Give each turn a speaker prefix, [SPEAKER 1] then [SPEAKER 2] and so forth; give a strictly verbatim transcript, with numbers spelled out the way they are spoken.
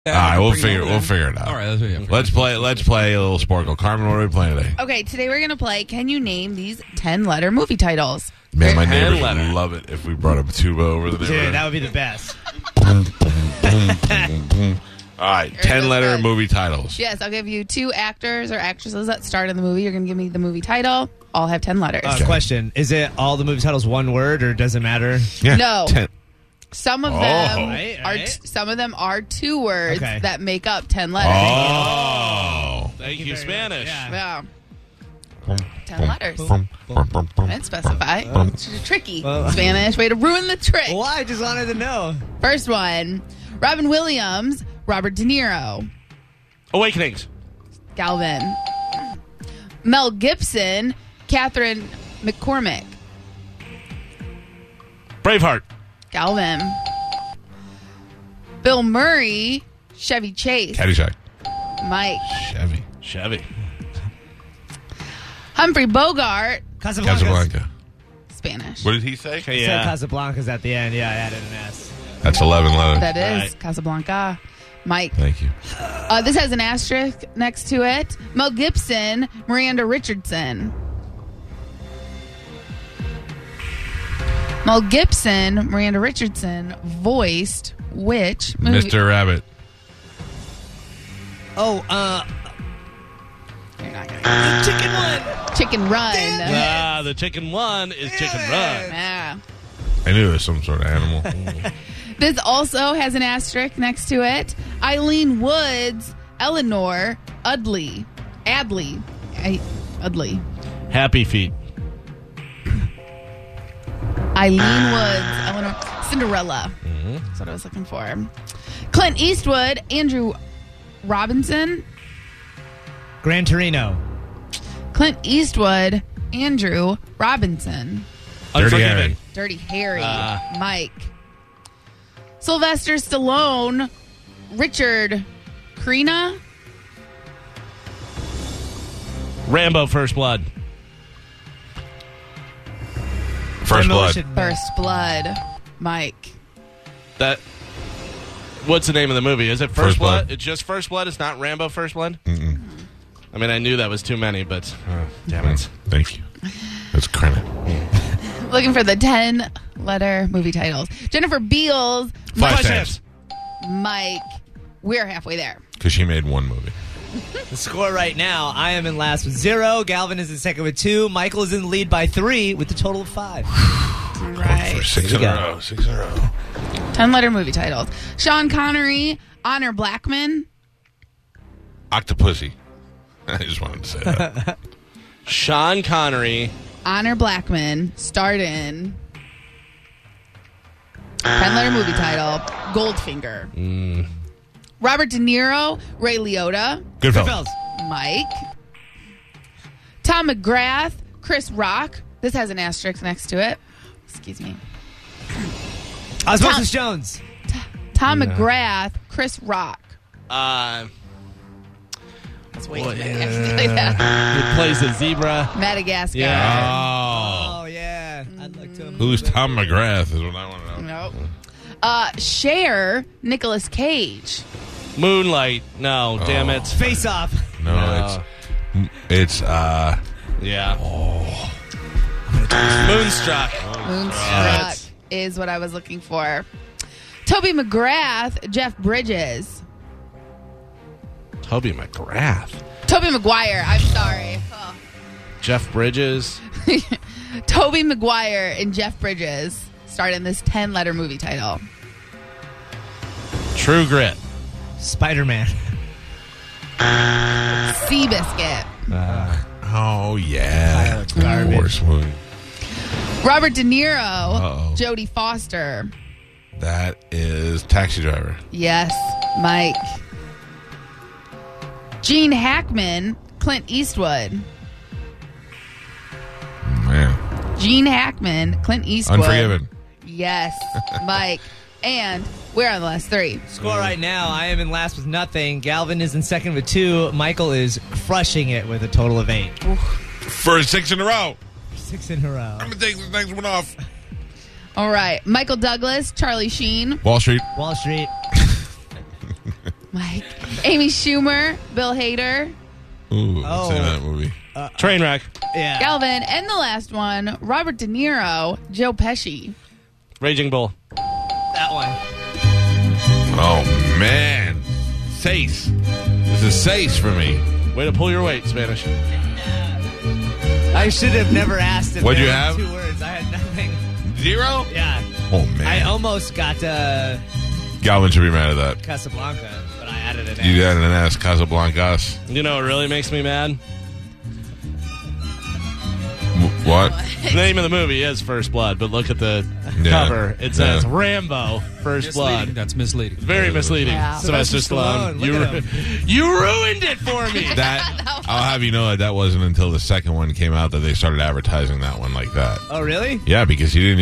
[SPEAKER 1] All
[SPEAKER 2] right,
[SPEAKER 1] we'll figure we'll figure it out.
[SPEAKER 2] All right, let's, yeah,
[SPEAKER 1] let's play. Let's play a little Sporkle. Carmen, what are we playing today?
[SPEAKER 3] Okay, today we're gonna play. Can you name these ten-letter movie titles?
[SPEAKER 1] Man, my
[SPEAKER 2] Ten
[SPEAKER 1] neighbors
[SPEAKER 2] letter.
[SPEAKER 1] would love it if we brought up a tuba over the neighborhood.
[SPEAKER 4] Dude, that would be the best.
[SPEAKER 1] All right, ten-letter movie titles.
[SPEAKER 3] Yes, I'll give you two actors or actresses that starred in the movie. You're gonna give me the movie title. All have ten letters.
[SPEAKER 4] Uh, question: is it all the movie titles one word, or does it matter?
[SPEAKER 1] Yeah,
[SPEAKER 3] No.
[SPEAKER 1] ten.
[SPEAKER 3] Some of
[SPEAKER 1] Oh.
[SPEAKER 3] them
[SPEAKER 4] Right,
[SPEAKER 3] are
[SPEAKER 4] right.
[SPEAKER 3] t- some of them are two words
[SPEAKER 4] Okay.
[SPEAKER 3] that make up ten letters.
[SPEAKER 1] Oh.
[SPEAKER 2] Thank you,
[SPEAKER 4] very
[SPEAKER 2] Spanish.
[SPEAKER 4] much. Yeah.
[SPEAKER 3] Yeah. Ten letters.
[SPEAKER 1] Bum, bum, bum,
[SPEAKER 3] I
[SPEAKER 1] bum.
[SPEAKER 3] didn't specify.
[SPEAKER 1] Bum.
[SPEAKER 3] It's tricky.
[SPEAKER 4] Well-
[SPEAKER 3] Spanish. Way to ruin the trick.
[SPEAKER 4] Well, I just wanted to know.
[SPEAKER 3] First one. Robin Williams, Robert De Niro,
[SPEAKER 2] Awakenings.
[SPEAKER 3] Galvin. Mel Gibson, Catherine McCormick,
[SPEAKER 2] Braveheart.
[SPEAKER 3] Galvin. Bill Murray, Chevy Chase,
[SPEAKER 1] Caddyshack.
[SPEAKER 3] Mike.
[SPEAKER 1] Chevy.
[SPEAKER 2] Chevy.
[SPEAKER 3] Humphrey Bogart,
[SPEAKER 4] Casablanca.
[SPEAKER 1] Casablanca.
[SPEAKER 3] Spanish.
[SPEAKER 1] What did he say?
[SPEAKER 4] I said
[SPEAKER 2] Yeah.
[SPEAKER 4] Casablanca's at the end. Yeah, I added an S.
[SPEAKER 1] That's eleven letters.
[SPEAKER 3] That is
[SPEAKER 2] Right.
[SPEAKER 3] Casablanca. Mike.
[SPEAKER 1] Thank you.
[SPEAKER 3] Uh, this has an asterisk next to it. Mel Gibson, Miranda Richardson. Mel Gibson, Miranda Richardson voiced which movie?
[SPEAKER 1] Mister Rabbit.
[SPEAKER 4] Oh, uh,
[SPEAKER 3] You're not gonna
[SPEAKER 4] chicken one.
[SPEAKER 3] Chicken Run.
[SPEAKER 2] Ah, the chicken one is Chicken Run.
[SPEAKER 3] Yeah.
[SPEAKER 1] I knew there was some sort of animal.
[SPEAKER 3] This also has an asterisk next to it. Eileen Woods, Eleanor Udley. Adley. I, Udley.
[SPEAKER 2] Happy Feet.
[SPEAKER 3] Eileen Woods, Eleanor, Cinderella. That's what I was looking for. Clint Eastwood, Andrew Robinson.
[SPEAKER 4] Gran Torino.
[SPEAKER 3] Clint Eastwood, Andrew Robinson.
[SPEAKER 1] Dirty
[SPEAKER 2] Unforgiven.
[SPEAKER 1] Harry.
[SPEAKER 3] Dirty Harry,
[SPEAKER 2] Ah.
[SPEAKER 3] Mike. Sylvester Stallone, Richard Crenna.
[SPEAKER 2] Rambo First Blood.
[SPEAKER 1] First Blood.
[SPEAKER 4] Demolition Man.
[SPEAKER 3] First Blood, Mike.
[SPEAKER 2] That. What's the name of the movie? Is it First,
[SPEAKER 1] First
[SPEAKER 2] Blood?
[SPEAKER 1] Blood.
[SPEAKER 2] It's just First Blood? It's not Rambo First Blood?
[SPEAKER 1] Mm-mm.
[SPEAKER 2] I mean, I knew that was too many, but oh, damn it.
[SPEAKER 1] Thank you. That's credit.
[SPEAKER 3] Looking for the ten-letter movie titles. Jennifer Beals,
[SPEAKER 1] Five
[SPEAKER 2] Flash
[SPEAKER 1] stamps.
[SPEAKER 2] Dance.
[SPEAKER 3] Mike. We're halfway there.
[SPEAKER 1] Because she made one movie.
[SPEAKER 4] The score right now, I am in last with zero. Galvin is in second with two. Michael is in the lead by three with a total of five.
[SPEAKER 3] All right.
[SPEAKER 1] For six
[SPEAKER 4] Here
[SPEAKER 1] in
[SPEAKER 4] we
[SPEAKER 1] a
[SPEAKER 4] go.
[SPEAKER 1] row. Six in a row.
[SPEAKER 3] ten-letter movie titles. Sean Connery, Honor Blackman.
[SPEAKER 1] Octopussy. I just wanted to say that.
[SPEAKER 2] Sean Connery.
[SPEAKER 3] Honor Blackman starred in ten-letter movie title, Goldfinger. Robert De Niro, Ray Liotta,
[SPEAKER 1] Goodfellas.
[SPEAKER 3] Mike. Tom McGrath, Chris Rock. This has an asterisk next to it. Excuse me.
[SPEAKER 4] Osmosis Jones.
[SPEAKER 3] Tom McGrath, Chris Rock.
[SPEAKER 2] Uh,
[SPEAKER 3] That's way
[SPEAKER 2] Boy,
[SPEAKER 3] too many. I can tell you that.
[SPEAKER 2] he plays a zebra.
[SPEAKER 3] Madagascar.
[SPEAKER 2] Yeah.
[SPEAKER 1] Oh.
[SPEAKER 4] Oh, yeah. I'd like to.
[SPEAKER 1] Who's Tom McGrath is what I want to know.
[SPEAKER 3] Nope. Uh, Cher, Nicolas Cage.
[SPEAKER 2] Moonlight. No, damn it.
[SPEAKER 4] Face Off.
[SPEAKER 1] No,
[SPEAKER 2] No.
[SPEAKER 1] it's it's uh
[SPEAKER 2] Yeah. Moonstruck.
[SPEAKER 3] Moonstruck is what I was looking for. Toby McGrath, Jeff Bridges.
[SPEAKER 2] Toby McGrath.
[SPEAKER 3] Toby Maguire, I'm sorry. Oh.
[SPEAKER 2] Jeff Bridges.
[SPEAKER 3] Toby Maguire and Jeff Bridges starred in this ten-letter movie title.
[SPEAKER 2] True Grit.
[SPEAKER 4] Spider-Man.
[SPEAKER 3] Seabiscuit.
[SPEAKER 1] oh yeah.
[SPEAKER 4] Garbage.
[SPEAKER 1] Worst movie.
[SPEAKER 3] Robert De Niro,
[SPEAKER 1] Uh-oh.
[SPEAKER 3] Jodie Foster.
[SPEAKER 1] That is Taxi Driver.
[SPEAKER 3] Yes, Mike. Gene Hackman, Clint Eastwood.
[SPEAKER 1] Man.
[SPEAKER 3] Gene Hackman, Clint Eastwood.
[SPEAKER 1] Unforgiven.
[SPEAKER 3] Yes, Mike. And we're on the last three.
[SPEAKER 4] Score right now, I am in last with nothing. Galvin is in second with two. Michael is crushing it with a total of eight.
[SPEAKER 1] For six in a row.
[SPEAKER 4] Six in a row.
[SPEAKER 1] I'm gonna take this next one off.
[SPEAKER 3] All right. Michael Douglas, Charlie Sheen.
[SPEAKER 1] Wall Street.
[SPEAKER 4] Wall Street.
[SPEAKER 3] Mike. Amy Schumer, Bill Hader,
[SPEAKER 1] Ooh,
[SPEAKER 4] Oh.
[SPEAKER 1] what's the name of that movie?
[SPEAKER 2] Trainwreck.
[SPEAKER 4] Yeah.
[SPEAKER 3] Galvin, and the last one, Robert De Niro, Joe Pesci.
[SPEAKER 2] Raging Bull.
[SPEAKER 4] That one.
[SPEAKER 1] Oh, man. Seis. This is Seis for me.
[SPEAKER 2] Way to pull your weight, Spanish.
[SPEAKER 4] I should have never asked if
[SPEAKER 1] What'd
[SPEAKER 4] there
[SPEAKER 1] you
[SPEAKER 4] were
[SPEAKER 1] have?
[SPEAKER 4] two words. I had nothing.
[SPEAKER 1] Zero?
[SPEAKER 4] Yeah.
[SPEAKER 1] Oh,
[SPEAKER 4] I
[SPEAKER 1] man.
[SPEAKER 4] almost got uh,
[SPEAKER 1] Galvin should be mad at that.
[SPEAKER 4] Casablanca, but I added an
[SPEAKER 1] You
[SPEAKER 4] S.
[SPEAKER 1] got an ass Casablancas.
[SPEAKER 2] You know what really makes me mad?
[SPEAKER 1] W- What?
[SPEAKER 2] The name of the movie is First Blood, but look at the
[SPEAKER 1] Yeah.
[SPEAKER 2] cover. It says
[SPEAKER 1] Yeah.
[SPEAKER 2] Rambo, First
[SPEAKER 5] Misleading.
[SPEAKER 2] Blood.
[SPEAKER 5] That's misleading.
[SPEAKER 2] Very misleading.
[SPEAKER 3] Yeah.
[SPEAKER 2] Sylvester
[SPEAKER 4] Sylvester
[SPEAKER 2] Stallone.
[SPEAKER 4] Stallone, look
[SPEAKER 2] You,
[SPEAKER 4] at
[SPEAKER 2] ru-
[SPEAKER 4] him.
[SPEAKER 2] you ruined it for me.
[SPEAKER 1] That, I'll have you know that that wasn't until the second one came out that they started advertising that one like that.
[SPEAKER 4] Oh, really?
[SPEAKER 1] Yeah, because you didn't